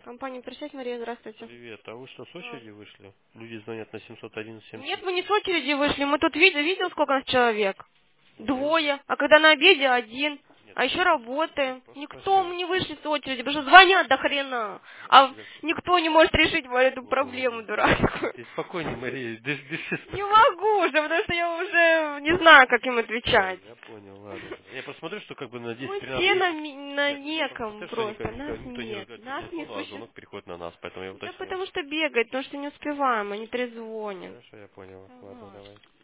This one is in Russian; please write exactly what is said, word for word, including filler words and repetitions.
Компания «Присядь», Мария, здравствуйте. Привет, а вы что, с А. очереди вышли? Люди звонят на семьсот один Нет, семьдесят. мы не с очереди вышли, мы тут видели, видел, сколько нас человек? Нет, Двое, а когда на обеде один, нет, а я еще просто, я работаем. просто Никто спросил. мы не вышли с очереди, потому что звонят до хрена. Ну, А да. никто не может решить мою эту проблему Во-во-во. дурацкую. Ты спокойней, Мария, дыши, дыши Не спокойно. могу уже, потому что я уже не знаю, как им Ой, отвечать. я понял, ладно. Я посмотрю, что как бы на Мы десять-тринадцать все на, минут... ми- на Нет, я неком посмотрю, что никто, просто, никто, нас никто не нет, разговаривает по нас не телефону, а существует. звонок переходит на нас, поэтому я Да уточняю. потому что бегает, потому что не успеваем, они трезвонят. Хорошо, я понял. Ладно, Вот. давай.